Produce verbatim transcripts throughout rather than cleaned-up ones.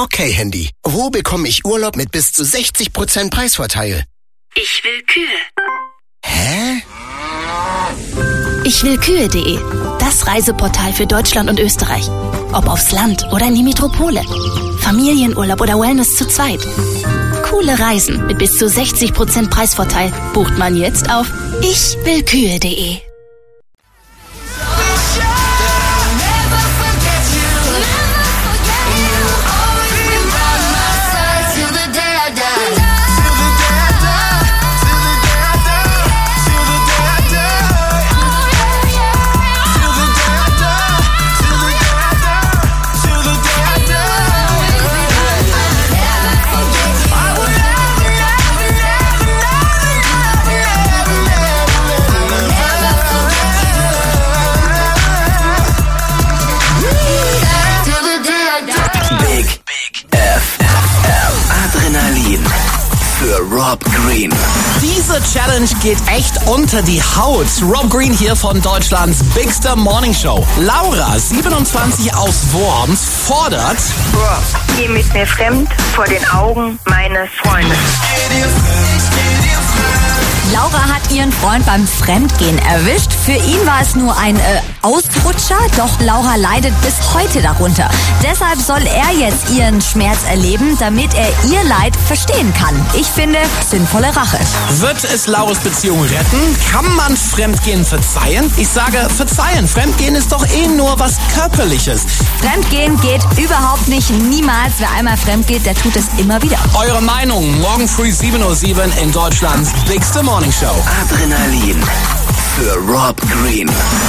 Okay, Handy. Wo bekomme ich Urlaub mit bis zu sechzig Prozent Preisvorteil? Ich will Kühe. Hä? Ich will Kühe punkt de. Das Reiseportal für Deutschland und Österreich. Ob aufs Land oder in die Metropole. Familienurlaub oder Wellness zu zweit. Coole Reisen mit bis zu sechzig Prozent Preisvorteil bucht man jetzt auf ich will Kühe punkt de. Rob Green. Diese Challenge geht echt unter die Haut. Rob Green hier von Deutschlands Bigster Morning Show. Laura, siebenundzwanzig aus Worms, fordert: Geh mit mir fremd vor den Augen meines Freundes. Laura hat ihren Freund beim Fremdgehen erwischt. Für ihn war es nur ein äh, Ausrutscher, doch Laura leidet bis heute darunter. Deshalb soll er jetzt ihren Schmerz erleben, damit er ihr Leid verstehen kann. Ich finde, sinnvolle Rache. Wird es Lauras Beziehung retten? Kann man Fremdgehen verzeihen? Ich sage verzeihen. Fremdgehen ist doch eh nur was Körperliches. Fremdgehen geht überhaupt nicht. Niemals. Wer einmal fremd geht, der tut es immer wieder. Eure Meinung morgen früh sieben Uhr sieben in Deutschlands Bigster Morning Show. Adrenalin für Rob Green.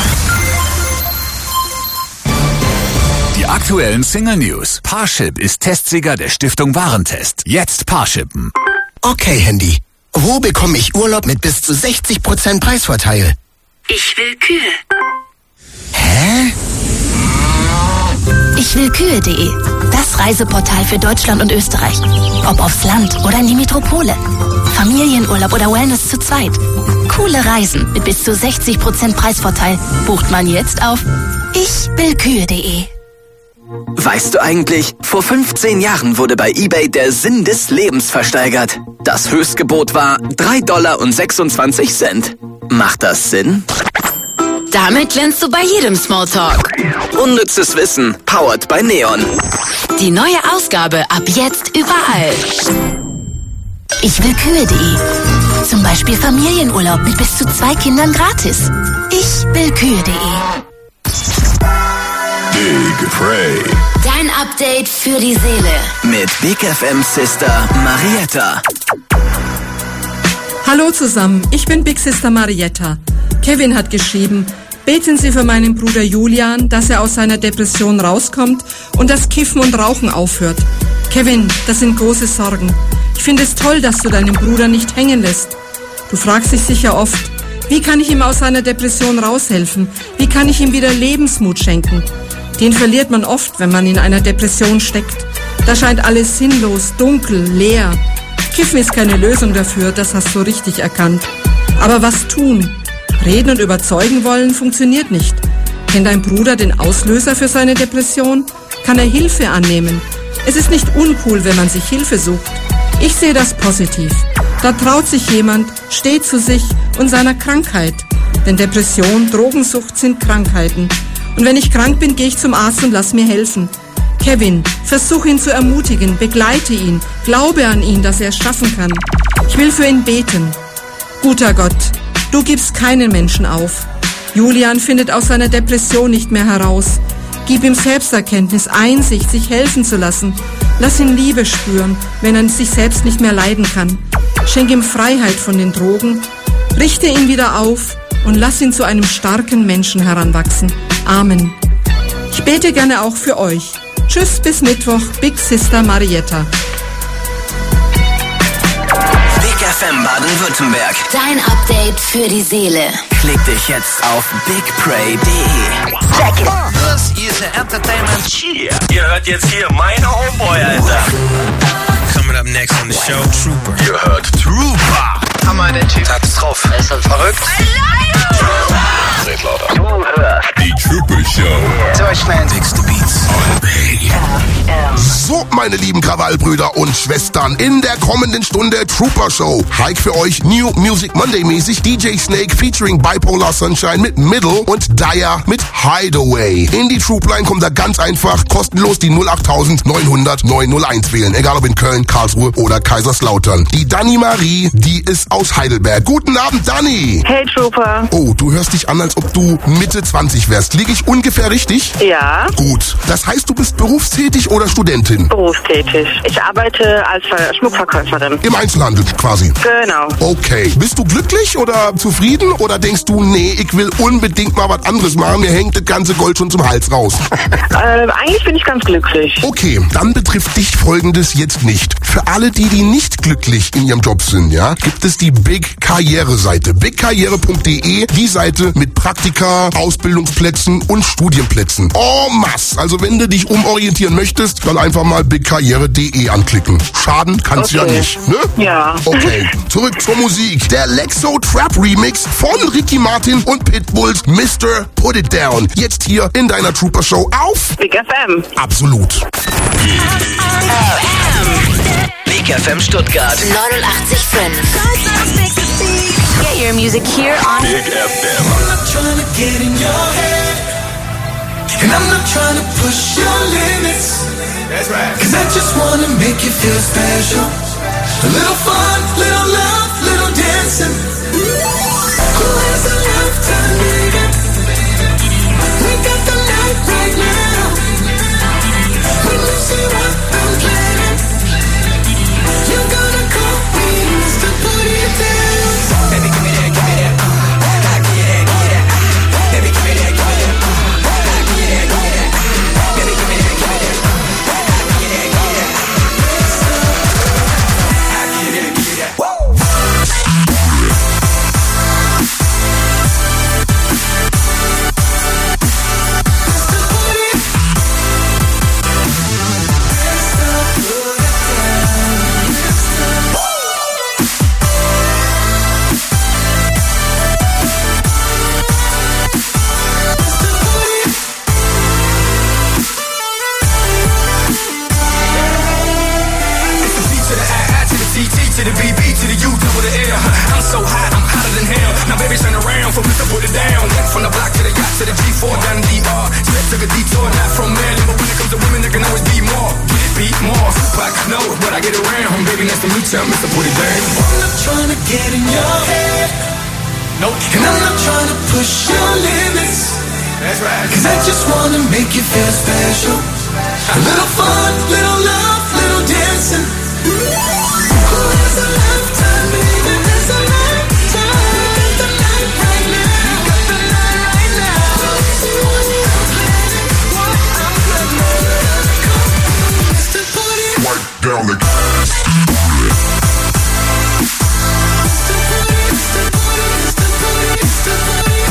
Die aktuellen Single News. Parship ist Testsieger der Stiftung Warentest. Jetzt Parshippen. Okay, Handy. Wo bekomme ich Urlaub mit bis zu sechzig Prozent Preisvorteil? Ich will Kühe. Hä? Ich will Kühe punkt de. Das Reiseportal für Deutschland und Österreich. Ob aufs Land oder in die Metropole. Familienurlaub oder Wellness zu zweit. Coole Reisen mit bis zu sechzig Prozent Preisvorteil bucht man jetzt auf ich will Kühe punkt de. Weißt du eigentlich, vor fünfzehn Jahren wurde bei eBay der Sinn des Lebens versteigert. Das Höchstgebot war drei Dollar und sechsundzwanzig Cent. Macht das Sinn? Damit glänzt du bei jedem Smalltalk. Unnützes Wissen, powered by Neon. Die neue Ausgabe ab jetzt überall. Ich will Kühe punkt de. Zum Beispiel Familienurlaub mit bis zu zwei Kindern gratis. Ich will Kühe punkt de. Big Frey. Dein Update für die Seele. Mit Big F M Sister Marietta. Hallo zusammen, ich bin Big Sister Marietta. Kevin hat geschrieben: Beten Sie für meinen Bruder Julian, dass er aus seiner Depression rauskommt und das Kiffen und Rauchen aufhört. Kevin, das sind große Sorgen. Ich finde es toll, dass du deinen Bruder nicht hängen lässt. Du fragst dich sicher oft: Wie kann ich ihm aus seiner Depression raushelfen? Wie kann ich ihm wieder Lebensmut schenken? Den verliert man oft, wenn man in einer Depression steckt. Da scheint alles sinnlos, dunkel, leer. Kiffen ist keine Lösung dafür, das hast du richtig erkannt. Aber was tun? Reden und überzeugen wollen funktioniert nicht. Kennt dein Bruder den Auslöser für seine Depression? Kann er Hilfe annehmen? Es ist nicht uncool, wenn man sich Hilfe sucht. Ich sehe das positiv. Da traut sich jemand, steht zu sich und seiner Krankheit. Denn Depression, Drogensucht sind Krankheiten. Und wenn ich krank bin, gehe ich zum Arzt und lass mir helfen. Kevin, versuch ihn zu ermutigen, begleite ihn, glaube an ihn, dass er es schaffen kann. Ich will für ihn beten. Guter Gott, du gibst keinen Menschen auf. Julian findet aus seiner Depression nicht mehr heraus. Gib ihm Selbsterkenntnis, Einsicht, sich helfen zu lassen. Lass ihn Liebe spüren, wenn er sich selbst nicht mehr leiden kann. Schenk ihm Freiheit von den Drogen. Richte ihn wieder auf und lass ihn zu einem starken Menschen heranwachsen. Amen. Ich bete gerne auch für euch. Tschüss, bis Mittwoch, Big Sister Marietta. Big F M Baden-Württemberg. Dein Update für die Seele. Klick dich jetzt auf big pray punkt de. Check it. Das ist Entertainment Cheer. Ihr hört jetzt hier mein Homeboy, Alter. Coming up next on the show, Trooper. Ihr hört Trooper. Hammer, der Typ. Hat's drauf. Er ist halt verrückt. Red lauter. Die Trooper Show. Deutschland. Mix the beats. So, meine lieben Krawallbrüder und Schwestern, in der kommenden Stunde Trooper Show. Hike für euch New Music Monday mäßig D J Snake featuring Bipolar Sunshine mit Middle und Dyer mit Hideaway. In die Troopline kommt er ganz einfach kostenlos die null acht neun null null neun null eins wählen. Egal ob in Köln, Karlsruhe oder Kaiserslautern. Die Dani Marie, die ist aus Heidelberg. Guten Abend, Dani. Hey, Trooper. Oh, du hörst dich an, als ob du Mitte zwanzig wärst. Liege ich ungefähr richtig? Ja. Gut. Das heißt, du bist berufstätig oder Studentin? Berufstätig. Ich arbeite als Ver- Schmuckverkäuferin. Im Einzelhandel quasi? Genau. Okay. Bist du glücklich oder zufrieden oder denkst du, nee, ich will unbedingt mal was anderes machen, mir hängt das ganze Gold schon zum Hals raus? äh, eigentlich bin ich ganz glücklich. Okay, dann betrifft dich Folgendes jetzt nicht. Für alle die, die nicht glücklich in ihrem Job sind, ja, gibt es die Big Karriere-Seite. big karriere punkt de, die Seite mit Praktika, Ausbildungsplätzen und Studienplätzen. En masse. Also wenn du dich umorientieren möchtest, dann einfach mal big karriere punkt de anklicken. Schaden kann's Okay. ja nicht, ne? Ja. Okay, zurück zur Musik. Der Lexo Trap Remix von Ricky Martin und Pitbulls Mister Put It Down. Jetzt hier in deiner Trooper Show auf Big F M. Absolut. Big F M Stuttgart. neunundachtzig Komma fünf. Get your music here on Big F M. I'm not trying to get in your head, and I'm not trying to push your limits. That's right. Cause I just wanna make you feel special. A little fun, little love, little dancing. Who has a lifetime, baby? We got the night right now. When you see what I'm planning, you gotta call me Mister Put It Down. Baby, give me that, give me that. I give you that, give you that. Baby, give me that, give me that. I give you that, give you that. Baby, give me that, give me that. I give you that, give you that. I give you that, give you that. Woo! To the B B, to the U, double the L. I'm so hot, I'm hotter than hell. Now baby, turn around for Mister Put It Down. Went from the block to the yacht to the G four, down the D R. Straight took a detour, not from Maryland, but when it comes to women, there can always be more. Get it, beat more. Tupac, no, but I get around. Baby, nice to meet you, Mister Put It Down. I'm not trying to get in your head, nope. And I'm not trying to push your limits. That's right. Cause I just wanna make you feel special. A little fun, little love, little dancing. Who has a lifetime, baby? There's a lifetime. We got the night right now. We got the night right now. See what I'm planning, what I'm planning. Come, Mister Put It. Right down the. Mister Put It, Mister Put It, Mister Put It, Mister Put It, Mister Put It.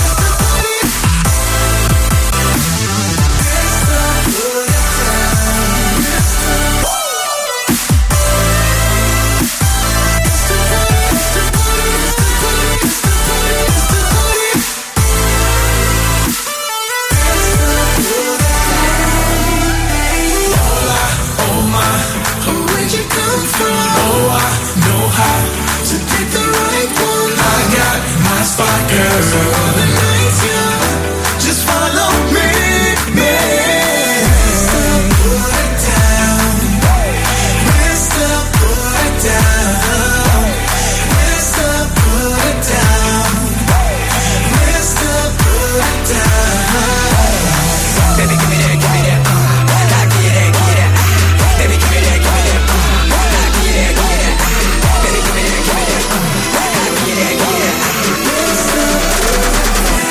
Spot girls, all the nights young. Just follow me, me. Mister Put It Down. Mister Put It Down. Mister Put It Down. Mister Put It Down. Baby, give me that, give me that. I give you that, give you that. Baby, give me that, give me that. I give you that, give you that. Baby, give me that, give me that. I give you that, give you that.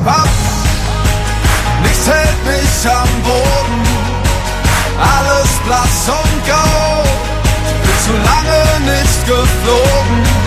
heb ab, nichts hält mich am Boden, alles blass und grau, bin zu lange nicht geflogen.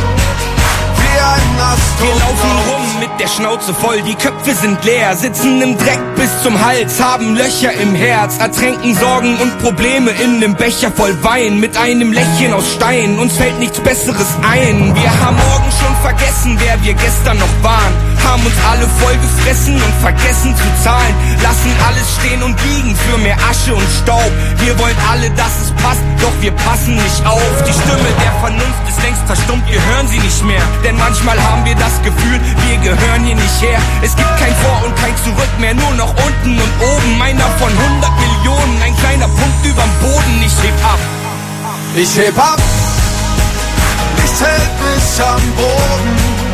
Wir laufen rum mit der Schnauze voll, die Köpfe sind leer, sitzen im Dreck bis zum Hals, haben Löcher im Herz, ertränken Sorgen und Probleme in nem Becher voll Wein, mit einem Lächeln aus Stein, uns fällt nichts Besseres ein. Wir haben morgen schon vergessen, wer wir gestern noch waren, haben uns alle voll gefressen und vergessen zu zahlen, lassen alles stehen und liegen für mehr Asche und Staub. Wir wollen alle, dass es passt, doch wir passen nicht auf. Die Stimme der Vernunft ist längst verstummt, wir hören sie nicht mehr, denn manchmal haben wir das Gefühl, wir gehören hier nicht her. Es gibt kein Vor und kein Zurück mehr, nur noch unten und oben. Einer von hundert Millionen, ein kleiner Punkt überm Boden. Ich heb ab, ich heb ab, nichts hält mich am Boden,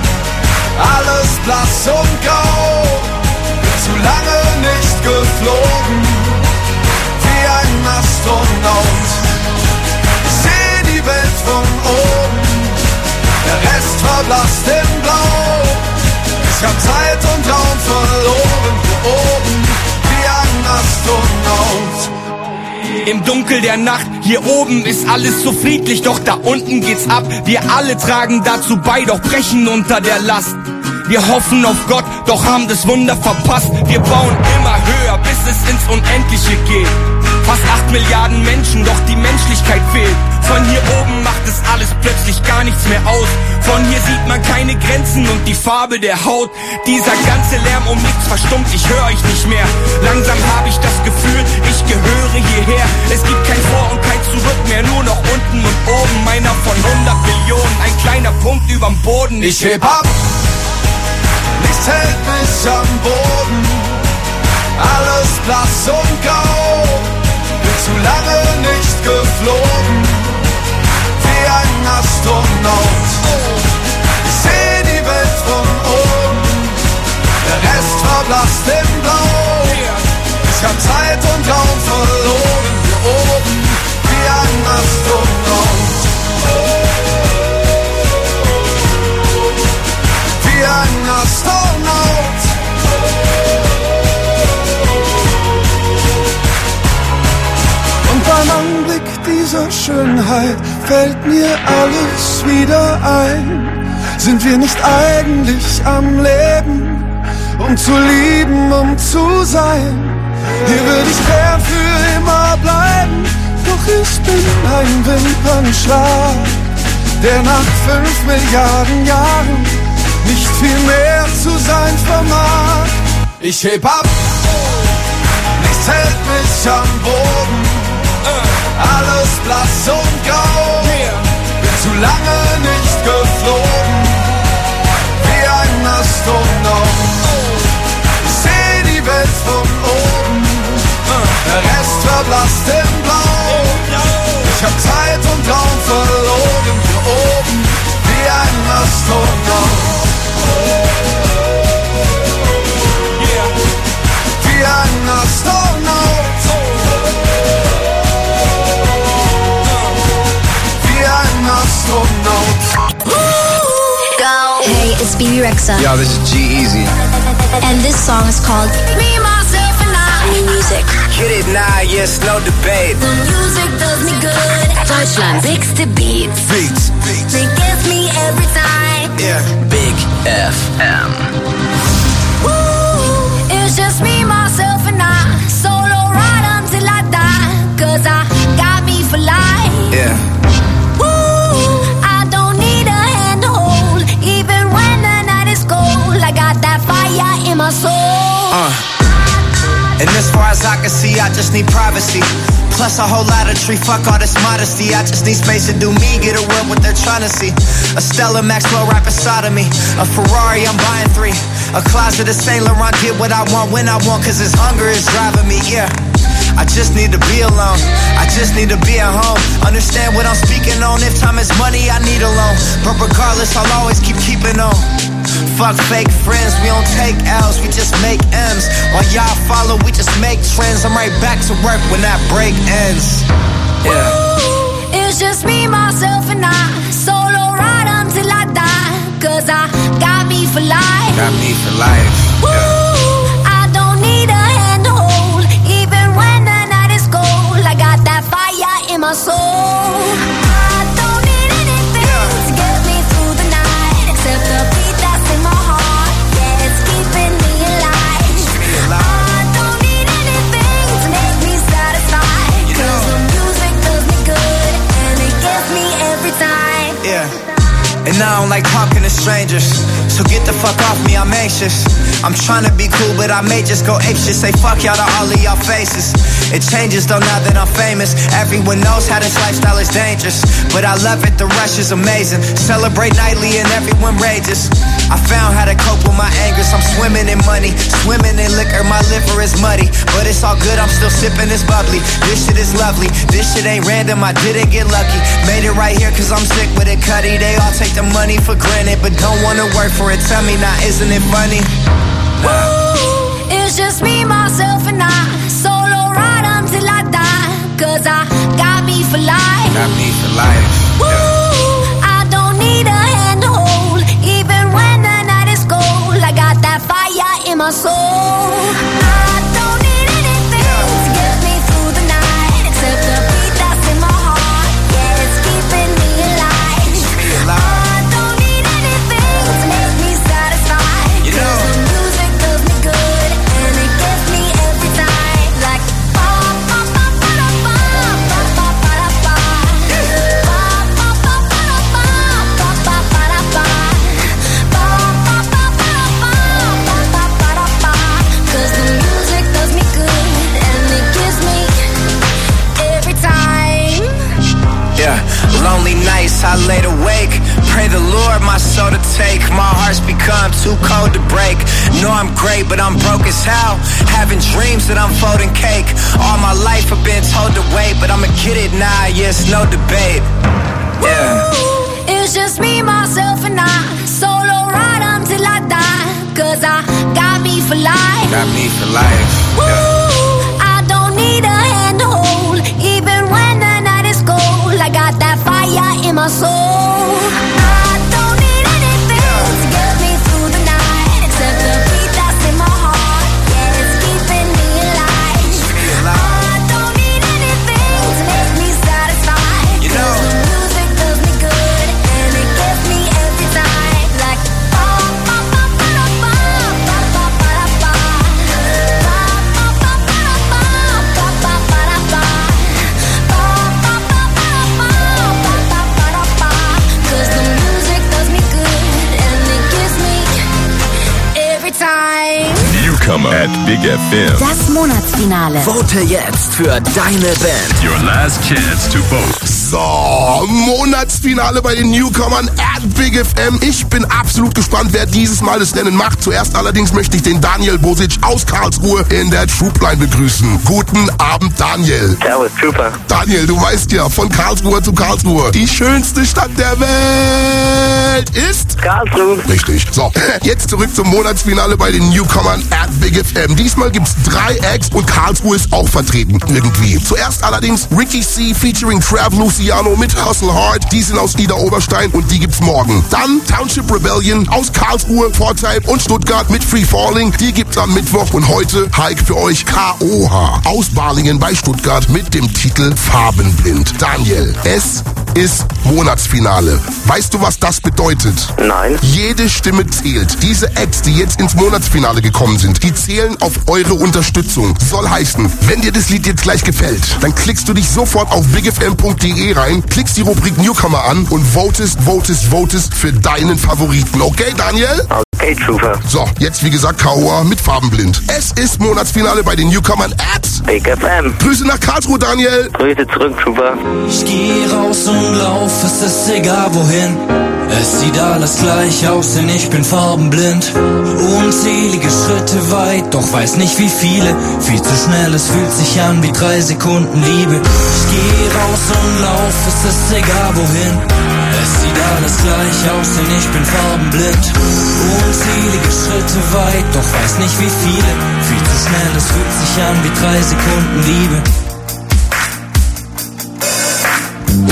alles blass und grau, bin zu lange nicht geflogen, wie ein Astronaut. Ich seh die Welt von oben, der Rest verblasst in Blau. Ich hab Zeit und Raum verloren, hier oben, wie ein Astronaut. Im Dunkel der Nacht, hier oben ist alles so friedlich, doch da unten geht's ab. Wir alle tragen dazu bei, doch brechen unter der Last. Wir hoffen auf Gott, doch haben das Wunder verpasst. Wir bauen immer höher, bis es ins Unendliche geht. Fast acht Milliarden Menschen, doch die Menschlichkeit fehlt. Von hier oben macht es alles plötzlich gar nichts mehr aus. Von hier sieht man keine Grenzen und die Farbe der Haut. Dieser ganze Lärm um nichts verstummt, ich höre euch nicht mehr. Langsam habe ich das Gefühl, ich gehöre hierher. Es gibt kein Vor und kein Zurück mehr, nur noch unten und oben. Meiner von hundert Millionen, ein kleiner Punkt überm Boden. Ich heb ab, nichts hält mich am Boden, alles blass und grau, bin zu lange nicht geflogen, wie ein Astronaut. Ich seh die Welt von oben, der Rest verblasst in Blau. Ich hab Zeit und Raum verloren, hier oben, wie ein Astronaut. Wie ein Astronaut. Und beim Anblick dieser Schönheit fällt mir alles wieder ein. Sind wir nicht eigentlich am Leben, um zu lieben, um zu sein? Hier würde ich gern für immer bleiben, doch ich bin ein Wimpernschlag, der nach fünf Milliarden Jahren nicht viel mehr zu sein vermag. Ich heb ab, nichts hält mich am Boden, alles blass und grau, bin zu lange nicht geflogen, wie ein Astronaut. Ich seh die Welt von oben, der Rest verblasst in Blau. Ich hab Zeit und Raum verloren, hier oben, wie ein Astronaut. Wie ein Astronaut. Wie ein Astronaut. Go. Hey, it's B B Rexha. Yo, this is G-Eazy. And this song is called Me, Myself and I. New music. Get it now, yes, no debate. The music does me good. Deutschland, bigste Beats. Beats, beats. They get me every time. Yeah. Big F M. Woo, it's just me, myself and I. Solo ride until I die. Cause I got me for life. Yeah. Woo, I don't need a hand to hold. Even when the night is cold, I got that fire in my soul. Uh. And as far as I can see, I just need privacy. Plus a whole lot of tree, fuck all this modesty. I just need space to do me, get away what they're trying to see. A Stella Maxwell right beside of me. A Ferrari, I'm buying three. A closet of Saint Laurent, get what I want when I want, cause this hunger is driving me, yeah. I just need to be alone, I just need to be at home. Understand what I'm speaking on, if time is money, I need a loan. But regardless, I'll always keep keeping on. Fuck fake friends, we don't take L's, we just make M's. While y'all follow, we just make trends. I'm right back to work when that break ends. Yeah. Ooh, it's just me, myself and I. Solo ride until I die. Cause I got me for life. Got me for life. Ooh, my soul. I don't need anything to get me through the night except the beat that's in my heart. Yeah, it's keeping me alive. I don't need anything to make me satisfied, 'cause the music does me good and it gets me every time. Yeah. And I don't like talking to strangers, so get the fuck off me, I'm anxious. I'm trying to be cool, but I may just go apeshit. Say fuck y'all to all of y'all faces. It changes though now that I'm famous. Everyone knows how this lifestyle is dangerous, but I love it, the rush is amazing. Celebrate nightly and everyone rages. I found how to cope with my angers. I'm swimming in money, swimming in liquor, my liver is muddy, but it's all good, I'm still sipping this bubbly. This shit is lovely, this shit ain't random, I didn't get lucky. Made it right here cause I'm sick with it, Cuddy. They all take the money for granted, but don't wanna work for it. Tell me now, isn't it funny? Ooh, it's just me, myself and I. Solo ride until I die, 'cause I got me for life. Got me for life. Ooh, I don't need a hand to hold, even when the night is cold. I got that fire in my soul. I don't need anything to get me through the night except the beat that's in my heart. Yeah, it's keeping me alive. I don't need anything to make me satisfied, 'cause the music does me good and it gets me every time. Like ba ba ba ba da ba ba ba ba da ba ba ba ba ba da ba ba ba ba da ba ba ba ba ba da ba ba ba ba da ba. 'Cause the music does me good and it gives me every time. Yeah, lonely nights I laid awake, pray the Lord my soul to take. My heart's become too cold to break. Know I'm great, but I'm broke as hell. Having dreams that I'm folding cake. All my life I've been told to wait, but I'ma get it now, yeah, it's no debate. Yeah. Ooh, it's just me, myself and I. Solo ride until I die, 'cause I got me for life. Got me for life. Yeah. Ooh, I don't need a hand to hold, even when the night is cold. I got that fire in my soul. I don't need anything to get me through the night except the beat that's in my heart. Yeah, it's keeping me alive. I don't need anything to make me satisfied, 'cause the music does me good and it gets me every time. Like ba ba ba ba da ba ba ba ba da ba ba ba ba ba da ba ba ba ba da ba ba ba ba ba da ba ba ba ba da ba. 'Cause the music does me good and it gives me every time. Newcomer at Big F M. Das Monatsfinale. Vote jetzt für deine Band. Your last chance to vote. So, Monatsfinale bei den Newcomern at Big F M. Ich bin absolut gespannt, wer dieses Mal das Rennen macht. Zuerst allerdings möchte ich den Daniel Bosic aus Karlsruhe in der Troopline begrüßen. Guten Abend, Daniel. Servus, Trooper. Daniel, du weißt ja, von Karlsruhe zu Karlsruhe. Die schönste Stadt der Welt ist Karlsruhe. Richtig. So, jetzt zurück zum Monatsfinale bei den Newcomern at Big F M. Diesmal gibt's drei Acts und Karlsruhe ist auch vertreten. Irgendwie. Zuerst allerdings Ricky C. featuring Trav Luciano mit Hustle Hard. Die sind aus Niederoberstein und die gibt's morgen. Dann Township Rebellion aus Karlsruhe, Pforzheim und Stuttgart mit Free Falling. Die gibt's am Mittwoch und heute Hike für euch K O H aus Balingen bei Stuttgart mit dem Titel Farbenblind. Daniel, es ist Monatsfinale. Weißt du, was das bedeutet? Nein. Jede Stimme zählt. Diese Acts, die jetzt ins Monatsfinale gekommen sind, die zählen auf eure Unterstützung. Soll heißen, wenn dir das Lied jetzt gleich gefällt, dann klickst du dich sofort auf big f m punkt d e rein, klickst die Rubrik Newcomer an und votest, votest, votest für deinen Favoriten. Okay, Daniel? Okay, Trooper. So, jetzt wie gesagt K O A mit Farbenblind. Es ist Monatsfinale bei den Newcomern at Big F M. Grüße nach Karlsruhe, Daniel. Grüße zurück, Trooper. Ich geh raus und lauf, es ist egal wohin. Es sieht alles gleich aus, denn ich bin farbenblind. Unzählige Schritte weit, doch weiß nicht wie viele. Viel zu schnell, es fühlt sich an wie drei Sekunden Liebe. Ich geh raus und lauf, es ist egal wohin. Es sieht alles gleich aus, denn ich bin farbenblind. Unzählige Schritte weit, doch weiß nicht wie viele. Viel zu schnell, es fühlt sich an wie drei Sekunden Liebe. Ich spüre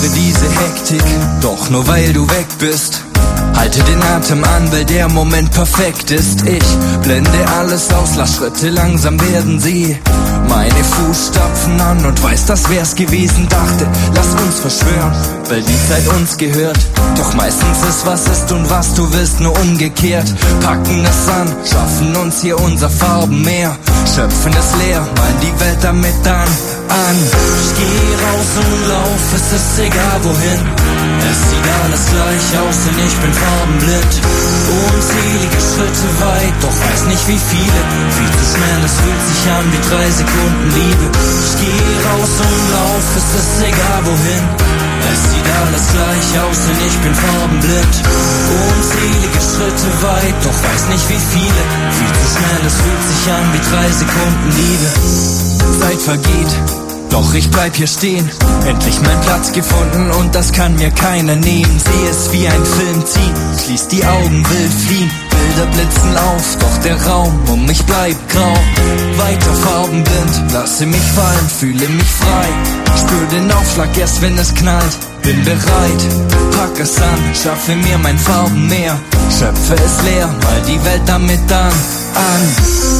spüre diese Hektik, doch nur weil du weg bist. Halte den Atem an, weil der Moment perfekt ist. Ich blende alles aus, lass Schritte langsam werden sie meine Fußstapfen an und weiß, das wär's gewesen. Dachte, lass uns verschwören, weil die Zeit uns gehört. Doch meistens ist, was ist und was du willst, nur umgekehrt. Packen es an, schaffen uns hier unser Farbenmeer. Schöpfen es leer, malen die Welt damit dann an. Ich geh raus und lauf, es ist egal wohin. Es sieht alles gleich aus, denn ich bin farbenblind. Unzählige Schritte weit, doch weiß nicht wie viele. Viel zu schnell, es fühlt sich an wie drei Sekunden Liebe. Ich geh raus und lauf, es ist egal wohin. Es sieht alles gleich aus, denn ich bin farbenblind. Unzählige Schritte weit, doch weiß nicht wie viele. Viel zu schnell, es fühlt sich an wie drei Sekunden Liebe. Zeit vergeht, doch ich bleib hier stehen. Endlich mein Platz gefunden und das kann mir keiner nehmen. Seh es wie ein Film ziehen, schließ die Augen, will fliehen. Bilder blitzen auf, doch der Raum um mich bleibt grau. Weiter farbenblind, lasse mich fallen, fühle mich frei. Spür den Aufschlag erst wenn es knallt, bin bereit. Pack es an, schaffe mir mein Farbenmeer. Schöpfe es leer, mal die Welt damit dann an.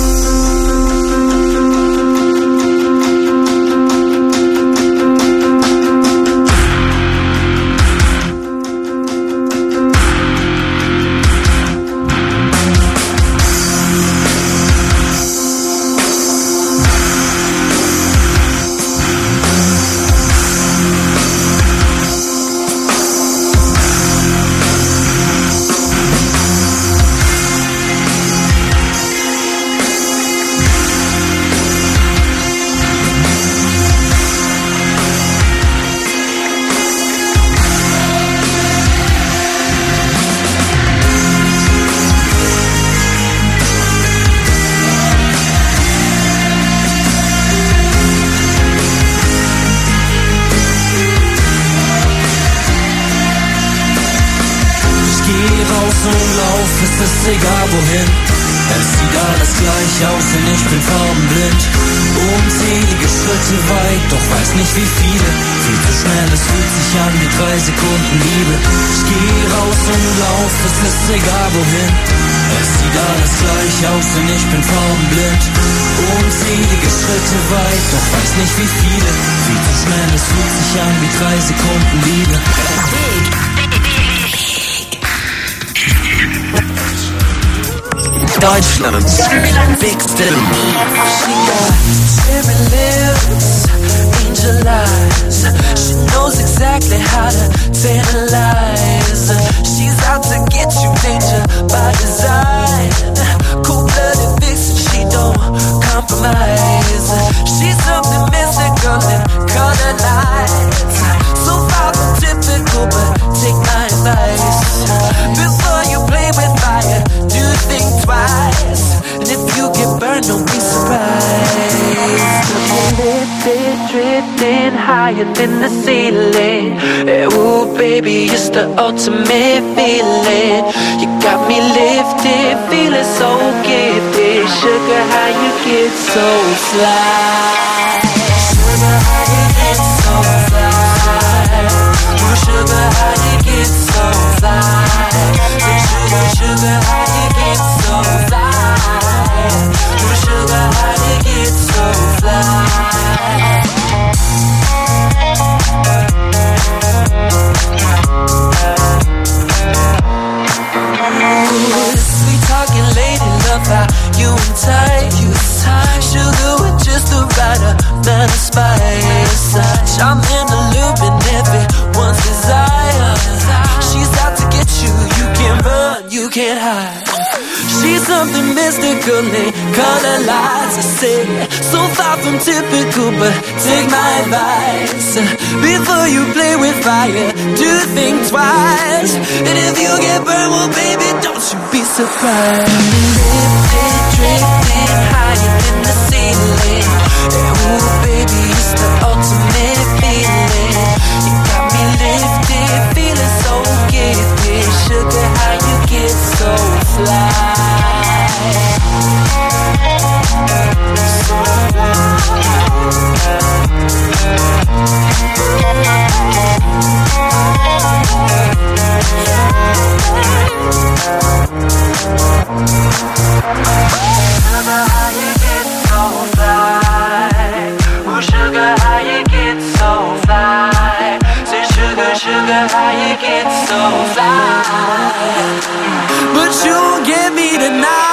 Egal wohin, es sieht alles gleich aus, denn ich bin farbenblind. Unzählige Schritte weit, doch weiß nicht wie viele. Viel zu schnell, es fühlt sich an wie drei Sekunden Liebe. Ich geh raus und lauf, es ist egal wohin. Es sieht alles gleich aus, denn ich bin farbenblind. Unzählige Schritte weit, doch weiß nicht wie viele. Viel zu schnell, es fühlt sich an wie drei Sekunden Liebe. Deutschlands bigste cherry lips, angel eyes. She knows exactly how to tantalize. She's out to get you, danger by design. Cold-blooded vixen, she don't compromise. She's something mystical in color lights. So far from typical, but take my advice. Before you play with fire, do think twice. And if you get burned, don't be surprised. Lifted, drifting higher than the ceiling. Ooh, baby, it's the ultimate feeling. You got me lifted, feeling so gifted. Sugar, how you get so fly? Sugar, how you get so fly? Ooh, sugar, how you get so fly? Sugar, sugar, how you get so fly? Ooh, sugar, how you get so fly? Ooh, sweet talking lady, love how you and tight, you tight. Sugar with just the right amount of spice. I'm in the loop and everyone's desire. She's out to get you, you can't run, you can't hide. She's something mystical in color lights. I say, so far from typical, but take my advice. Before you play with fire, do think twice. And if you get burned, well, baby, don't you be surprised. Lifted, drifting higher than the ceiling. Ooh, baby, it's the ultimate feeling. You got me lifted, feeling so gifted. Sugar, how you get so fly? So fly. to get so fly, but you won't get me tonight.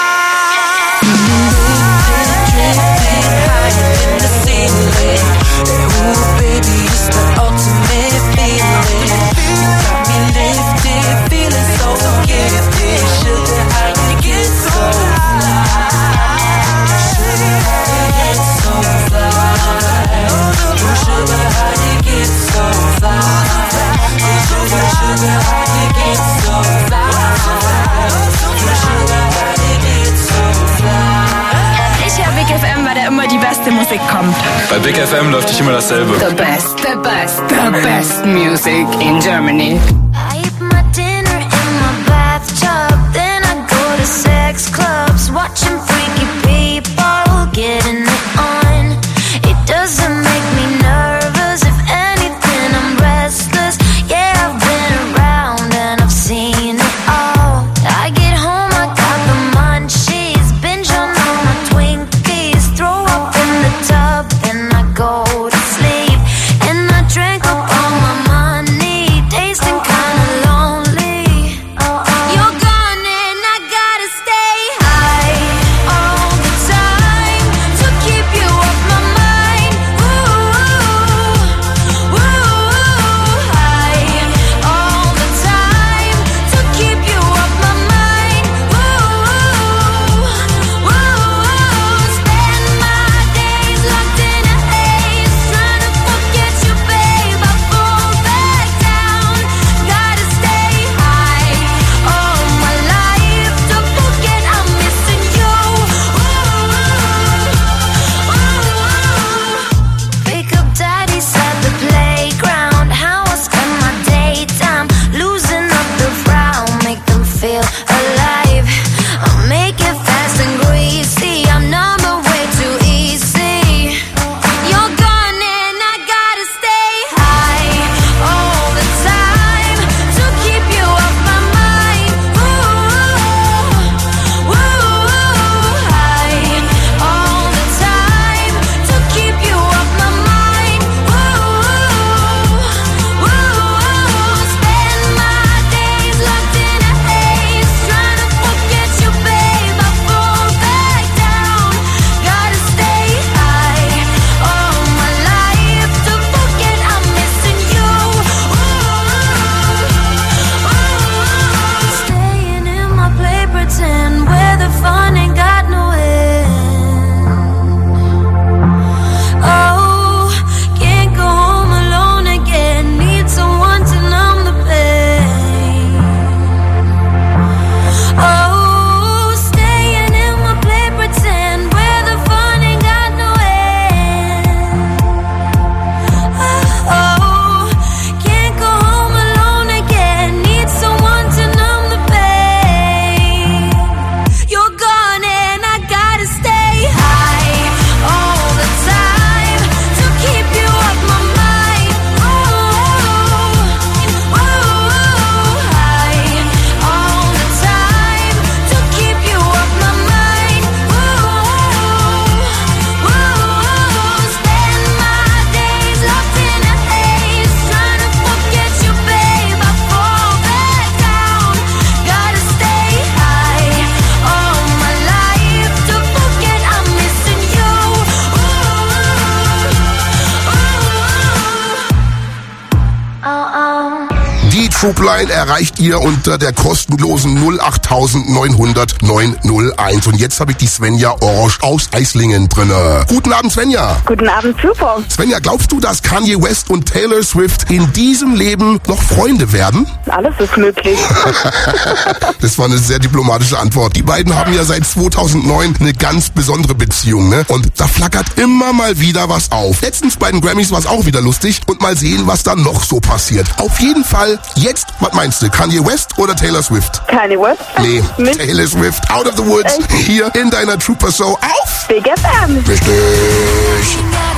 Immer die beste Musik kommt. Bei Big F M läuft nicht immer dasselbe. The best, the best, the best music in Germany. I eat my dinner in my bathtub, then I go to sex clubs, watching freaky people getting it on. It doesn't make me nervous, if anything I'm restless. Yeah, I've been around and I've seen it all. I get home, I got the munchies, binge on all my Twinkies, throw up in the tub, then I go to sleep. And I drank up all my money, tasting kinda lonely. You're gone and I gotta stay high all the time to keep you off my mind. Ooh, ooh, high all the time to keep you off my mind. Ooh, ooh, spend my days locked in a haze, trying to forget you, babe. I fall back down, gotta stay high all my life to forget I'm missing you. Pick up daddies at the playground, how I spend my daytime, losing up the frown, make them feel alive. I'll make it fast and greasy, I'm number way too easy. You're gone and I gotta stay high all the time to keep you off my mind. Ooh, ooh, high all the time to keep you off my mind. Ooh, ooh, spend my days locked in a haze, trying to forget you, babe. I fall back down, gotta stay high all my life to forget I'm missing you. Staying in my play pretend where the fun ain't got no end. Oh, can't go home alone again, need someone to numb the pain. Oh, staying in my play pretend where the fun ain't got no end. Oh, can't go home alone again, need someone to numb the pain. You're gone and I gotta stay high all the time to keep you off my mind. Ooh, ooh, high all the time to keep you off my mind. Ooh, ooh, spend my days locked in a haze, trying to forget you, babe. I fall back down, gotta stay high all my life to forget I'm missing you. Ooh, oh, oh. Die Troopline erreicht ihr unter der kostenlosen null acht neun null null neun null eins. Und jetzt habe ich die Svenja Orange aus Eislingen drinne. Guten Abend, Svenja. Guten Abend, super. Svenja, glaubst du, dass Kanye West und Taylor Swift in diesem Leben noch Freunde werden? Alles ist möglich. Das war eine sehr diplomatische Antwort. Die beiden haben ja seit zweitausendneun eine ganz besondere Beziehung, ne? Und da flackert immer mal wieder was auf. Letztens bei den Grammys war es auch wieder lustig. Und mal sehen, was da noch so passiert. Auf jeden Fall jetzt, was meinst du, Kanye West oder Taylor Swift? Kanye West? Nee, Nicht? Taylor Swift, Out of the Woods, Echt? hier in deiner Trooper Show auf Big F M. Richtig.